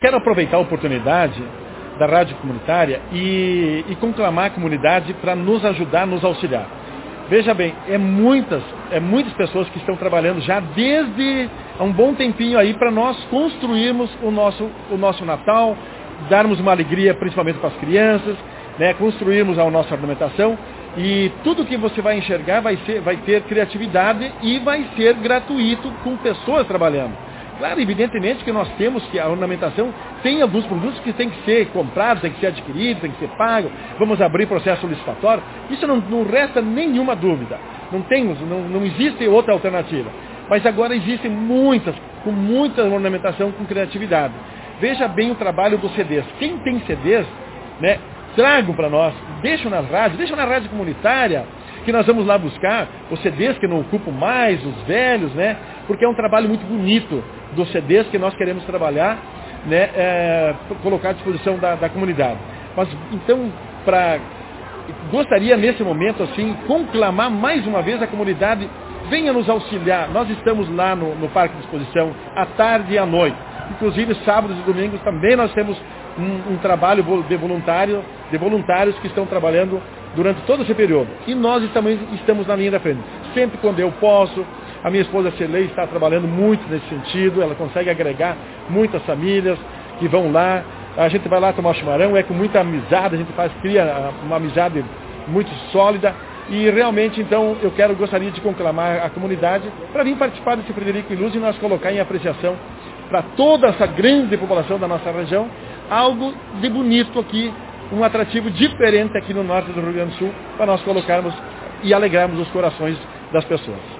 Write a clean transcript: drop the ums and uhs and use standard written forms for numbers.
Quero aproveitar a oportunidade da rádio comunitária e conclamar a comunidade para nos ajudar, nos auxiliar. Veja bem, é muitas pessoas que estão trabalhando já desde há um bom tempinho aí para nós construirmos o nosso Natal, darmos uma alegria principalmente para as crianças, né, construirmos a nossa ornamentação, e tudo que você vai enxergar vai ter criatividade e vai ser gratuito com pessoas trabalhando. Claro, evidentemente que nós temos que a ornamentação tem alguns produtos que tem que ser comprados, tem que ser adquiridos, tem que ser pago, vamos abrir processo licitatório, isso não resta nenhuma dúvida, não existe outra alternativa. Mas agora existem muita ornamentação com criatividade. Veja bem o trabalho dos CDs. Quem tem CDs, né, tragam para nós, deixam na rádio comunitária, que nós vamos lá buscar os CDs que não ocupam mais, os velhos, né? Porque é um trabalho muito bonito dos CDs que nós queremos trabalhar, né? Colocar à disposição da comunidade. Mas, então, gostaria nesse momento, assim, conclamar mais uma vez a comunidade, venha nos auxiliar. Nós estamos lá no Parque de Exposição, à tarde e à noite. Inclusive, sábados e domingos também nós temos um trabalho de voluntários que estão trabalhando durante todo esse período. E nós também estamos na linha da frente. Sempre quando eu posso, a minha esposa Celei está trabalhando muito nesse sentido, ela consegue agregar muitas famílias que vão lá. A gente vai lá tomar chimarrão, é com muita amizade, a gente cria uma amizade muito sólida. E realmente, então, gostaria de conclamar a comunidade para vir participar desse Frederico Iluse e nós colocar em apreciação para toda essa grande população da nossa região, algo de bonito aqui, um atrativo diferente aqui no norte do Rio Grande do Sul, para nós colocarmos e alegrarmos os corações das pessoas.